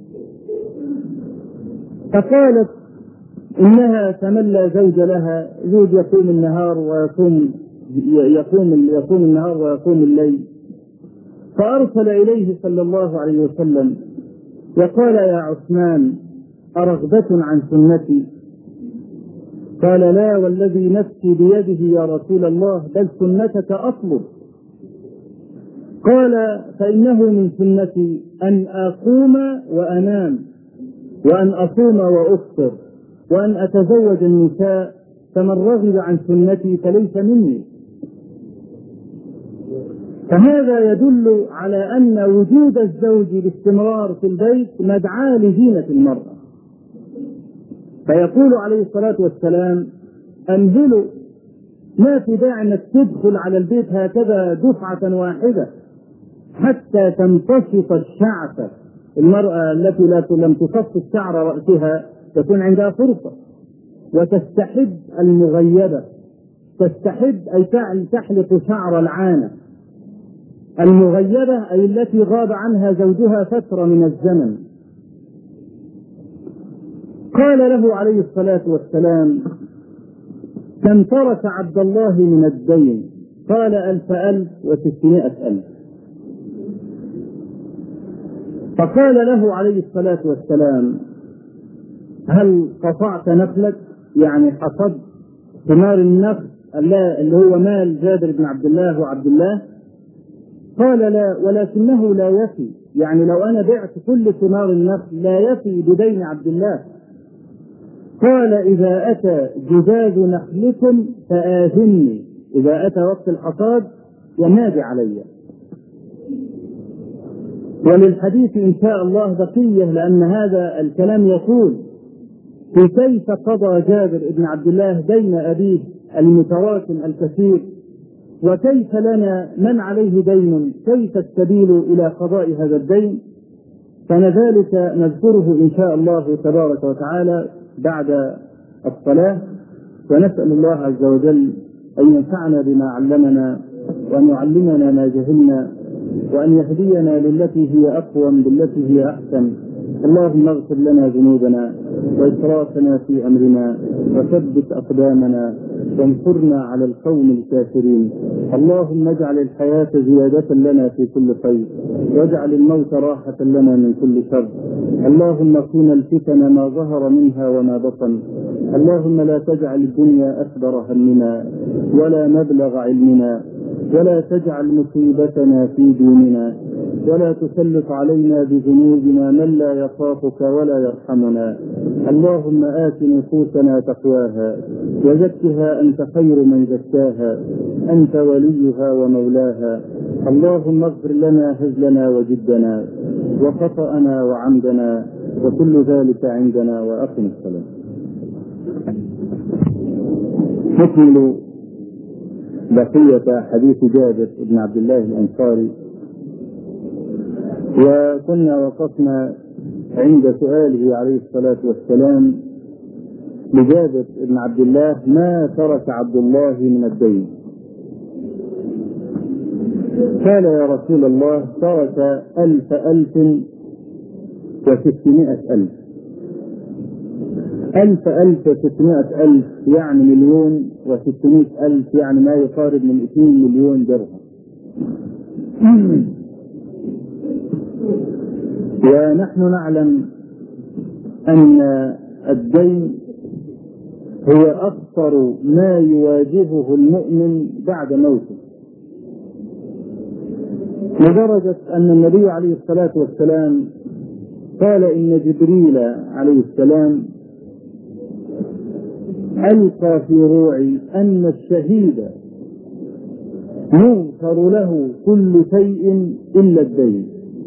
فقالت: إنها كمن لا زوج لها، زوج يقوم النهار ويقوم يقوم يقوم النهار ويقوم الليل. فأرسل إليه صلى الله عليه وسلم وقال: يا عثمان، أرغبة عن سنتي؟ قال: لا والذي نفسي بيده يا رسول الله، بل سنتك أطلب. قال: فإنه من سنتي أن أقوم وأنام، وأن أصوم وأفطر، وأن أتزوج النساء، فمن رغب عن سنتي فليس مني. فهذا يدل على أن وجود الزوج باستمرار في البيت مدعاة لزينة المرأة. فيقول عليه الصلاة والسلام: أنزلوا، ما في داعي أنك تدخل على البيت هكذا دفعة واحدة حتى تمتشط الشعث. المرأة التي لا لم تصف شعر رأسها تكون عندها فرصة، وتستحب المغيبة، تستحب أي تحلق شعر العانة. المغيبة أي التي غاب عنها زوجها فترة من الزمن. قال له عليه الصلاة والسلام: كم ترك عبد الله من الدين؟ قال: ألف ألف وستمائة ألف. فقال له عليه الصلاة والسلام: هل قطعت نخلك؟ يعني حصد ثمار النخل اللي هو مال جابر بن عبد الله وعبد الله؟ قال: لا، ولكنه لا يفي، يعني لو أنا بعت كل ثمار النخل لا يفي بدين عبد الله. قال: إذا أتى جزاز نخلكم فآذني، إذا أتى وقت الحصاد ينادي علي. وللحديث إن شاء الله بقية، لأن هذا الكلام يقول في كيف قضى جابر بن عبد الله دين أبيه المتراكم الكثير، وكيف لنا من عليه دين، كيف السبيل إلى قضاء هذا الدين. فلذلك نذكره إن شاء الله تبارك وتعالى بعد الصلاة، ونسأل الله عز وجل أن ينفعنا بما علمنا، وأن يعلمنا ما جهلنا، وأن يهدينا للتي هي أقوم بالتي هي أحسن. اللهم اغفر لنا ذنوبنا وإسرافنا في أمرنا، وثبت أقدامنا، وانصرنا على القوم الكافرين. اللهم اجعل الحياة زيادة لنا في كل خير، واجعل الموت راحة لنا من كل شر. اللهم قنا الفتن ما ظهر منها وما بطن. اللهم لا تجعل الدنيا أكبر همنا ولا مبلغ علمنا، ولا تجعل مصيبتنا في ديننا، ولا تسلط علينا بذنوبنا من لا يخافك ولا يرحمنا. اللهم آت نفوسنا تقواها وزكها أنت خير من زكاها، أنت وليها ومولاها. اللهم اغفر لنا هزلنا وجدنا وخطأنا وعمدنا وكل ذلك عندنا، وأقم الصلاة. نكمل بقية حديث جابر بن عبد الله الأنصاري، وكنا وقفنا عند سؤاله عليه الصلاة والسلام لجابر بن عبد الله: ما ترك عبد الله من الدين؟ قال يا رسول الله ترك ألف ألف وستمائة ألف. ألف ألف وستمائة ألف يعني مليون وستمائة ألف يعني ما يقارب من اثنين مليون درهم. ونحن نعلم أن الدين هو أخطر ما يواجهه المؤمن بعد موته، لدرجة أن النبي عليه الصلاة والسلام قال إن جبريل عليه السلام ألقى في روعي أن الشهيد يغفر له كل شيء إلا الدين.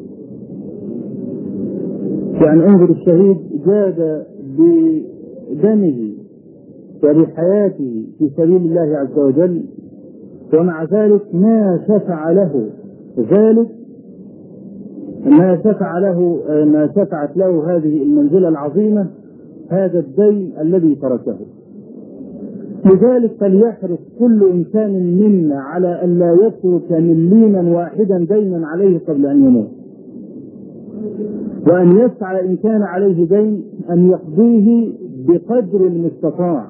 يعني انظر، الشهيد جاد بدمه وبحياته في سبيل الله عز وجل، ومع ذلك ما شفع له ذلك ما شفع له ما شفعت له هذه المنزلة العظيمة هذا الدين الذي تركه. لذلك فليحرص كل إنسان منا على أن لا يترك مليما واحدا دينا عليه قبل أن يموت، وأن يسعى إن كان عليه دين أن يقضيه بقدر المستطاع،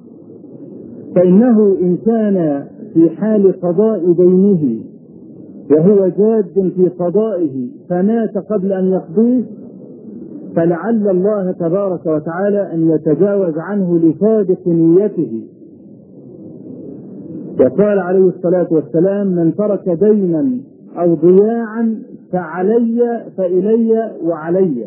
فإنه إن كان في حال قضاء دينه وهو جاد في قضائه فمات قبل أن يقضيه، فلعل الله تبارك وتعالى أن يتجاوز عنه لسابق نيته. وقال عليه الصلاة والسلام من ترك دينا أو ضياعا فعلي فإلي وعلي.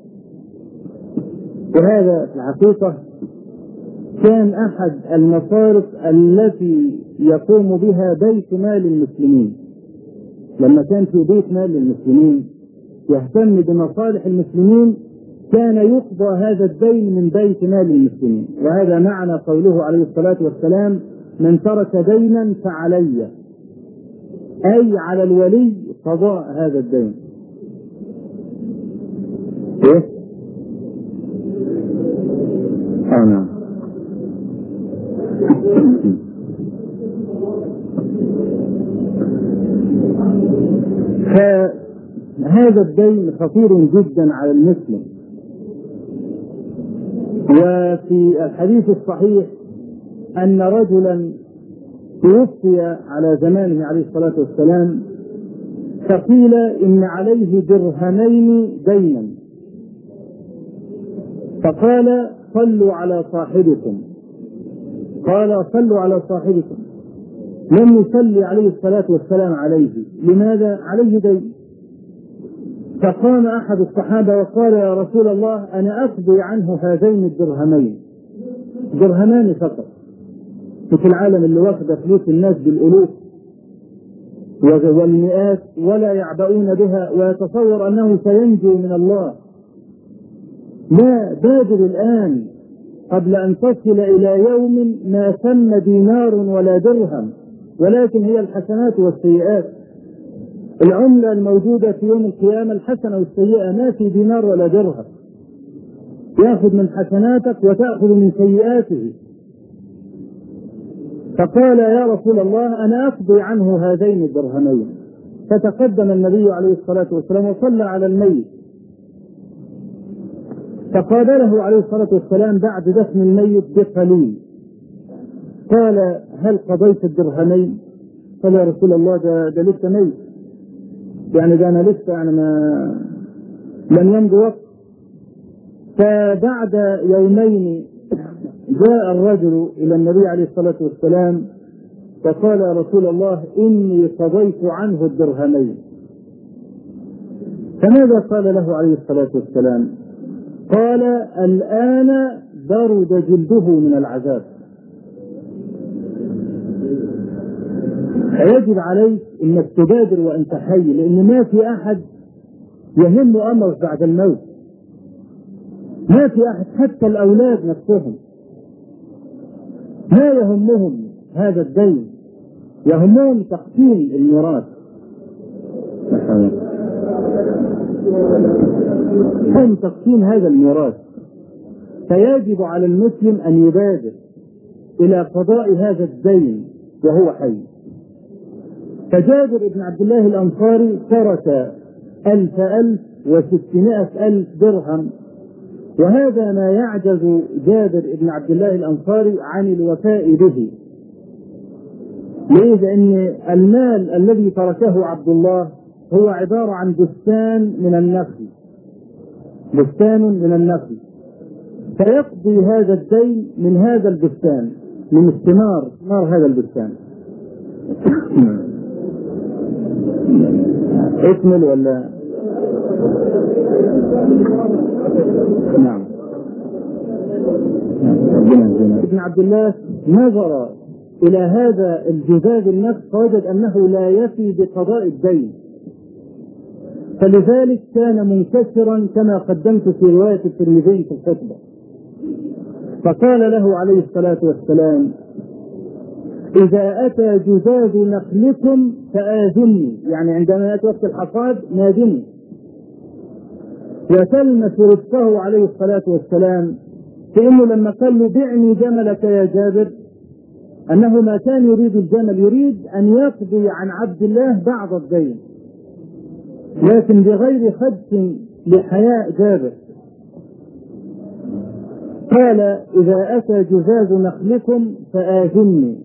وهذا في الحقيقة كان أحد المصارف التي يقوم بها بيت مال المسلمين. لما كان في بيت مال للمسلمين يهتم بمصالح المسلمين كان يقضى هذا الدين من بيت مال المسلمين. وهذا معنى قوله عليه الصلاة والسلام من ترك دينا فعلي، أي على الولي قضاء هذا الدين. إيه؟ آه نعم. فهذا الدين خطير جدا على المسلم. وفي الحديث الصحيح أن رجلا توفي على زمانه عليه الصلاة والسلام فقيل إن عليه درهمين دينا، فقال صلوا على صاحبكم. قال صلوا على صاحبكم، لم يصلي عليه الصلاة والسلام عليه. لماذا؟ عليه دين. فقام أحد الصحابة وقال يا رسول الله أنا أقضي عنه هذين الدرهمين، درهمان فقط في العالم اللي واخد فلوس الناس بالألوف والمئات ولا يعبؤون بها ويتصور أنه سينجو من الله. لا، بادر الآن قبل أن تصل إلى يوم ما ثم دينار ولا درهم، ولكن هي الحسنات والسيئات. العملة الموجودة في يوم القيامة الحسنة والسيئة، ما في دينار ولا درهم. يأخذ من حسناتك وتأخذ من سيئاته. فقال يا رسول الله أنا أقضي عنه هذين الدرهمين. فتقدم النبي عليه الصلاة والسلام وصلى على الميت، فقابله عليه الصلاة والسلام بعد دفن الميت بقليل، قال هل قضيت الدرهمين؟ قال يا رسول الله ده, ده لسه ميت، يعني ده أنا لسه يعني ما لم يمض وقت. فبعد يومين جاء الرجل إلى النبي عليه الصلاة والسلام فقال يا رسول الله إني قضيت عنه الدرهمين. فماذا قال له عليه الصلاة والسلام؟ قال الآن برد جلده من العذاب. فيجب عليك انك تبادر وانت حي، لان ما في احد يهم امرك بعد الموت. ما في احد، حتى الاولاد نفسهم ما يهمهم هذا الدين، يهمهم تقسيم الميراث. هم تقسيم هذا الميراث. فيجب على المسلم ان يبادر الى قضاء هذا الدين وهو حي. فجابر بن عبد الله الأنصاري ترك ألف ألف وستمائة ألف درهم، وهذا ما يعجز جابر بن عبد الله الأنصاري عن الوفاء به. ليه؟ لأن المال الذي تركه عبد الله هو عبارة عن بستان من النخل، بستان من النخل، فيقضي هذا الدين من هذا البستان، من الثمار، ثمار هذا البستان. اكمل ولا؟ نعم. ابن عبد الله نظر إلى هذا الجزاز النفس فوجد أنه لا يفي بقضاء الدين، فلذلك كان منكسرا كما قدمت في رواية الترمذي في الخطبة. فقال له عليه الصلاة والسلام: إذا أتى جزاز نخلكم فآذني، يعني عندما يأتي وقت الحصاد نادني. وتلمس رزقه عليه الصلاة والسلام فإنه لما قال له: بعني جملك يا جابر، أنه ما كان يريد الجمل، يريد أن يقضي عن عبد الله بعض الدين، لكن بغير خدش لحياء جابر. قال: إذا أتى جزاز نخلكم فآذني.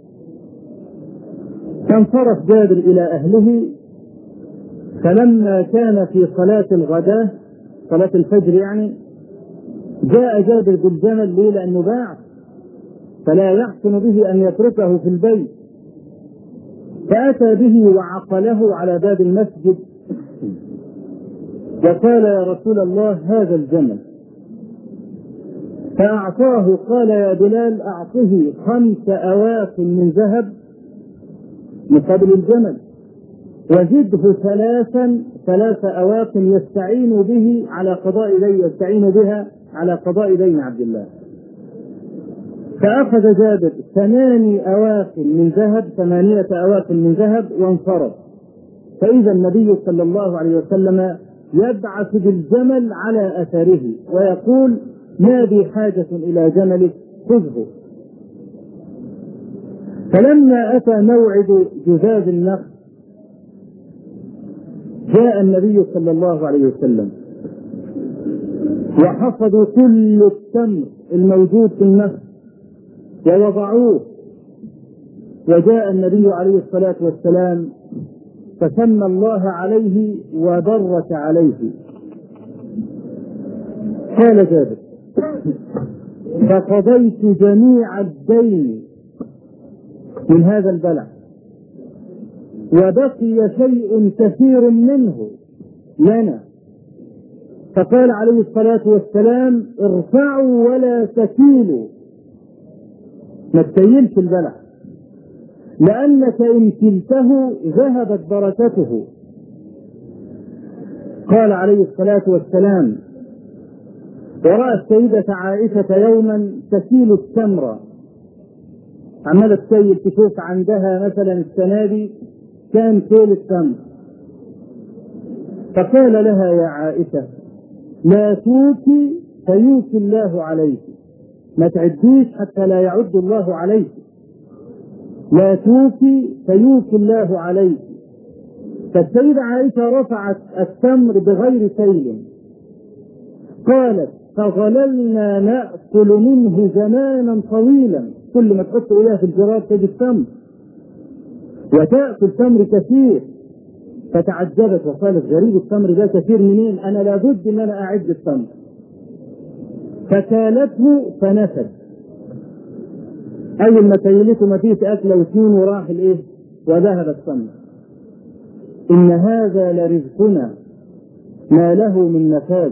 فانصرف جابر إلى أهله، فلما كان في صلاة الغداء، صلاة الفجر يعني، جاء جابر بالجمل. ليه؟ لأنه باع، فلا يحسن به أن يتركه في البيت، فأتى به وعقله على باب المسجد وقال: يا رسول الله هذا الجمل. فأعطاه. قال: يا بلال أعطه خمس أواق من ذهب مقابل الجمل، وزده ثلاثا ثلاث أواق يستعين به على قضاء دين، يستعين بها على قضاء دين عبد الله. فأخذ جابر ثماني أواق من ذهب، ثمانية أواق من ذهب، وانصرف. فإذا النبي صلى الله عليه وسلم يبعث بالجمل على أثره ويقول: ما بي حاجة إلى جملك، خذه. فلما أتى موعد جزاز النخل جاء النبي صلى الله عليه وسلم وحصدوا كل التمر الموجود في النخل ووضعوه، وجاء النبي عليه الصلاة والسلام فسمى الله عليه وبرك عليه. قال جابر: فقضيت جميع الدين من هذا البلع، وبقي شيء كثير منه لنا. فقال عليه الصلاة والسلام: ارفعوا ولا تكيلوا، ما تكيلش البلع، لأنك إن كلته ذهبت بركته. قال عليه الصلاة والسلام: ورأى السيدة عائشة يوما تكيل التمر، عمالة تكيل، تشوف عندها مثلا السنة دي كان كيل التمر. فقال لها: يا عائشة لا توكي فيوكي الله عليك، ما تعديش حتى لا يعد الله عليك، لا توكي فيوكي الله عليك. فالسيدة عائشة رفعت التمر بغير كيل. قالت: فظللنا نأكل منه زمانا طويلا، كل ما تحط إليها في الجراب تجد تمر، وتأكل تمر كثير. فتعجبت وقالت: غريب، التمر ده كثير منين؟ أنا لابد أن أنا أعد التمر. فكالته فنفد، أول ما كيلته ما فيش أكله واثنين وراح الإيه وذهب التمر. إن هذا لرزقنا ما له من نفاذ،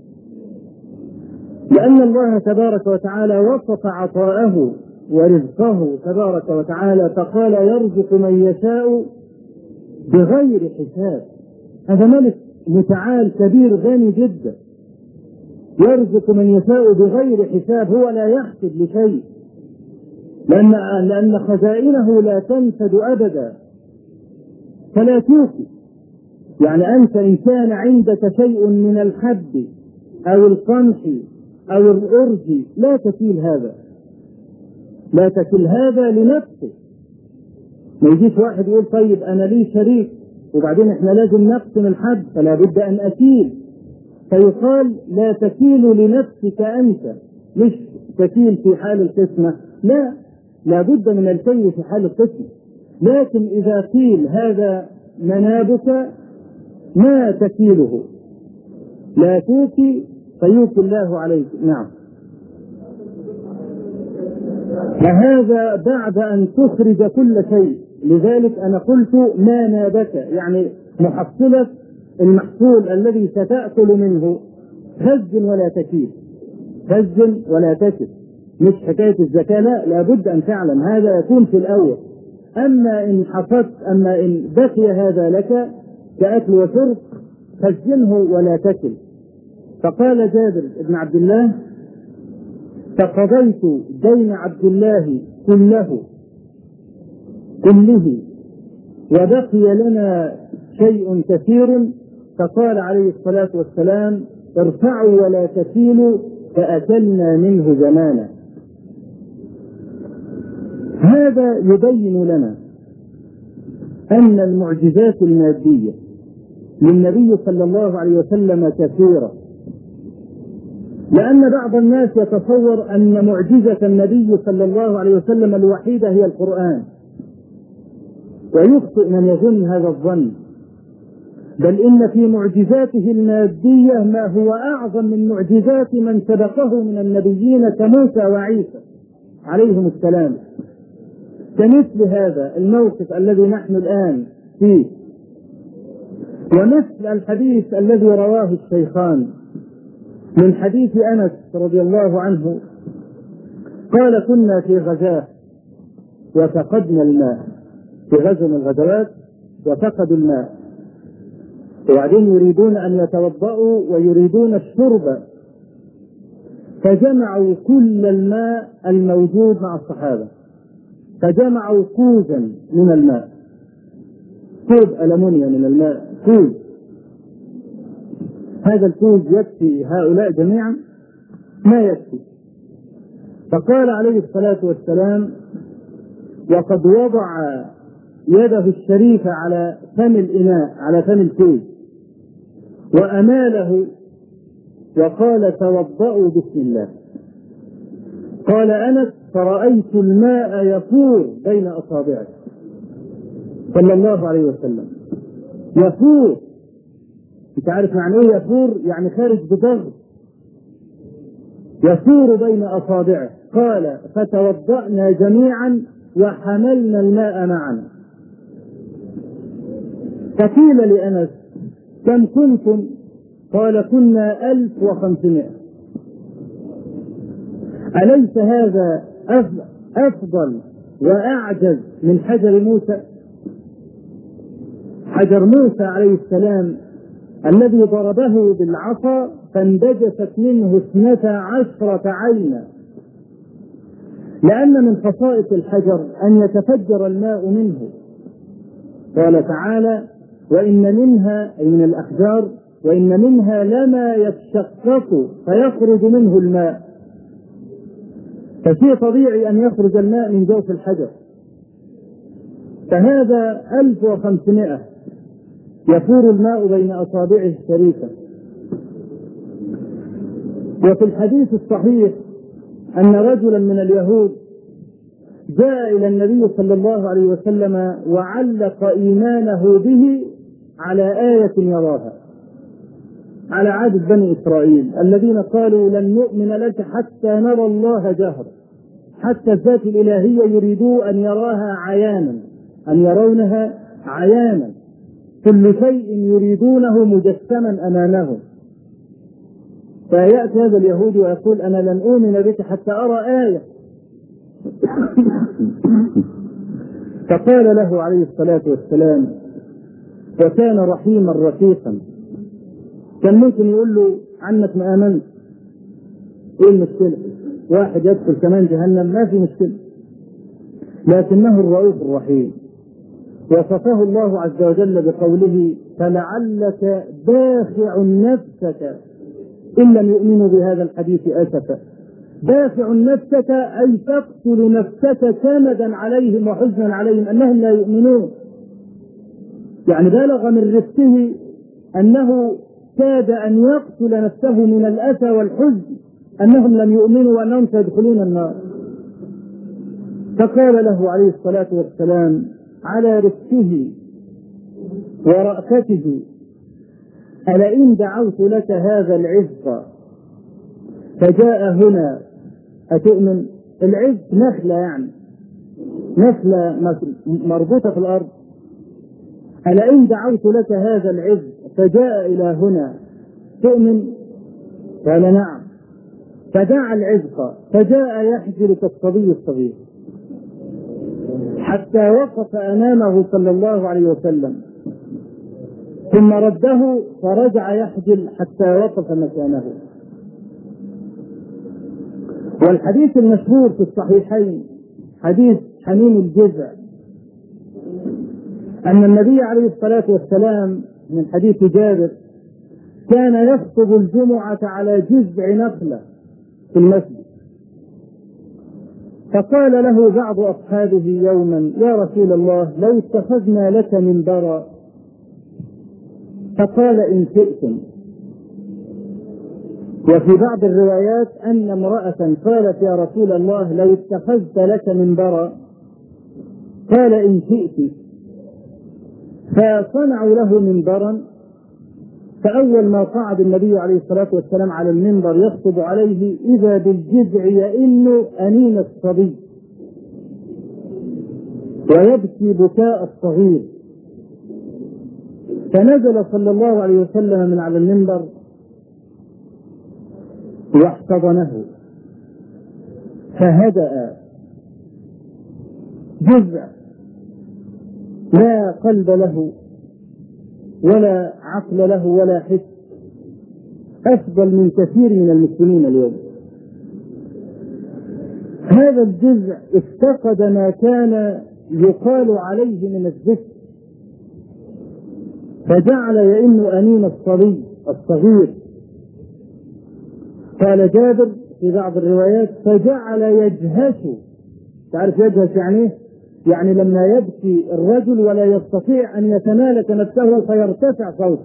لأن الله تبارك وتعالى وصف عطاءه ورزقه تبارك وتعالى، فقال: يرزق من يشاء بغير حساب. هذا ملك متعال كبير غني جدا، يرزق من يشاء بغير حساب، هو لا يحسب لشيء، لأن لأن خزائنه لا تنفد أبدا. فلا توكي، يعني أنت إن كان عندك شيء من الحب أو القمح أو الأرز لا تكيل هذا، لا تكل هذا لنفسك، ما يجيش واحد يقول طيب أنا لي شريك وبعدين احنا لازم نقسم الحد فلا بد أن أكيل، فيقال لا تكيل لنفسك أنت، مش تكيل في حال القسمة، لا، لا بد من الكي في حال القسمة. لكن إذا قيل هذا منابك ما تكيله، لا توكي فيوكي الله عليك. نعم. فهذا بعد أن تخرج كل شيء، لذلك أنا قلت ما نابك، يعني محصلة المحصول الذي ستأكل منه خزن ولا تكيل، خزن ولا تكل، مش حكاية الزكاة، لا، لابد أن تعلم هذا يكون في الأول. أما إن حصدت، أما إن بقي هذا لك كأكل وشرب خزنه ولا تكل. فقال جابر بن عبد الله فقضيت دين عبد الله كله كله وبقي لنا شيء كثير، فقال عليه الصلاة والسلام ارفعوا ولا تكيلوا فأكلنا منه زمانا. هذا يبين لنا أن المعجزات المادية للنبي صلى الله عليه وسلم كثيرة، لأن بعض الناس يتصور أن معجزة النبي صلى الله عليه وسلم الوحيدة هي القرآن، ويخطئ من يظن هذا الظن، بل إن في معجزاته المادية ما هو أعظم من معجزات من سبقه من النبيين كموسى وعيسى عليهم السلام، كمثل هذا الموقف الذي نحن الآن فيه، ومثل الحديث الذي رواه الشيخان من حديث أنس رضي الله عنه قال كنا في غزاة وفقدنا الماء، في غزو من الغزوات وفقدوا الماء، وبعدين يريدون أن يتوضأوا ويريدون الشرب، فجمعوا كل الماء الموجود مع الصحابة، فجمعوا كوزا من الماء، كوز ألمونيا من الماء، كوز، هذا الكوز يكفي هؤلاء جميعا؟ ما يكفي. فقال عليه الصلاة والسلام وقد وضع يده الشريفة على فم الإناء، على فم الكوز، وأماله وقال توضأوا بسم الله. قال أنس فرأيت الماء يفور بين أصابعه صلى الله عليه وسلم، يفور، انت عارف معنى ايه يفور؟ يعني خارج بضغط، يفور بين أصابعه. قال فتوضأنا جميعا وحملنا الماء معنا. فقيل لأنس كم كنتم؟ قال كنا ألف وخمسمائة. أليس هذا أفضل وأعجز من حجر موسى؟ حجر موسى عليه السلام الذي ضربه بالعصا فانبجست منه اثنتا عشرة عينا، لأن من خصائص الحجر أن يتفجر الماء منه. قال تعالى وإن منها، أي من الأحجار، وإن منها لما يتشقق فيخرج منه الماء، فشيء طبيعي أن يخرج الماء من جوف الحجر. فهذا ألف وخمسمائة يفور الماء بين أصابعه الشريفة. وفي الحديث الصحيح أن رجلا من اليهود جاء إلى النبي صلى الله عليه وسلم وعلق إيمانه به على آية يراها، على عادة بني إسرائيل الذين قالوا لن نؤمن لك حتى نرى الله جهرا، حتى الذات الإلهية يريدوا أن يراها عيانا، أن يرونها عيانا، كل شيء يريدونه مجسما أمامهم. فيأتي هذا اليهودي ويقول أنا لن أؤمن بك حتى أرى آية. فقال له عليه الصلاة والسلام وكان رحيما رفيقا، كان ممكن يقول له عنك ما آمنت، إيه المشكلة؟ واحد يدخل كمان جهنم ما في مشكلة، لكنه الرؤوف الرحيم. وصفه الله عز وجل بقوله فلعلك باخع نفسك إن لم يؤمنوا بهذا الحديث أسفا. دافع نفسك أي تقتل نفسك كمدا عليهم وحزنا عليهم أنهم لا يؤمنون. يعني بلغ من رفته أنه كاد أن يقتل نفسه من الأسى والحزن أنهم لم يؤمنوا وأنهم سيدخلون النار. فقال له عليه الصلاة والسلام على رفته ورأفته ألئن دعوت لك هذا العز فجاء هنا أتؤمن؟ العز نخلة، يعني نخلة مربوطة في الأرض. ألئن دعوت لك هذا العز فجاء إلى هنا تؤمن؟ قال نعم. فدعا العزق فجاء يحجر كالصبي الصغير حتى وقف أمامه صلى الله عليه وسلم، ثم رده فرجع يحجل حتى وقف مكانه. والحديث المشهور في الصحيحين حديث حميم الجزع أن النبي عليه الصلاة والسلام من حديث جابر كان يخطب الجمعة على جذع نخلة في المسجد، فقال له بعض أصحابه يوما يا رسول الله لو اتخذنا لك منبرا، فقال إن شئتم. وفي بعض الروايات أن امرأة قالت يا رسول الله لو اتخذت لك منبرا، قال إن شئت. فصنعوا له منبرا، فأول ما صعد النبي عليه الصلاة والسلام على المنبر يخطب عليه إذا بالجذع يئن أنين الصبي ويبكي بكاء الصغير، فنزل صلى الله عليه وسلم من على المنبر واحتضنه فهدأ جذع لا قلب له ولا عقل له ولا حس، أفضل من كثير من المسلمين اليوم. هذا الجذع افتقد ما كان يقال عليه من الذكر، فجعل يئن أنين الصبي الصغير. قال جابر في بعض الروايات فجعل يجهش. تعرف يجهش يعني؟ يعني لما يبكي الرجل ولا يستطيع أن يتمالك نفسه فيرتفع صوته،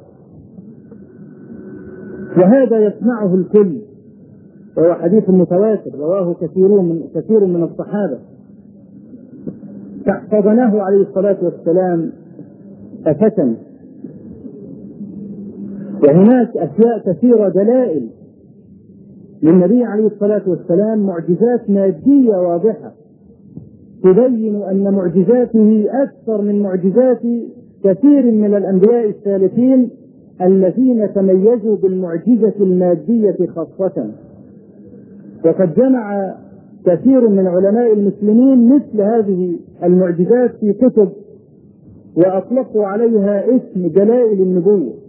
وهذا يسمعه الكل، وهو حديث متواتر رواه كثير من كثير من الصحابة. فاحتضنه عليه الصلاة والسلام ففتن. وهناك أشياء كثيرة دلائل للنبي عليه الصلاة والسلام، معجزات مادية واضحة تبين أن معجزاته أكثر من معجزات كثير من الأنبياء الثالثين الذين تميزوا بالمعجزة المادية خاصة. وقد جمع كثير من علماء المسلمين مثل هذه المعجزات في كتب وأطلقوا عليها اسم دلائل النبوة.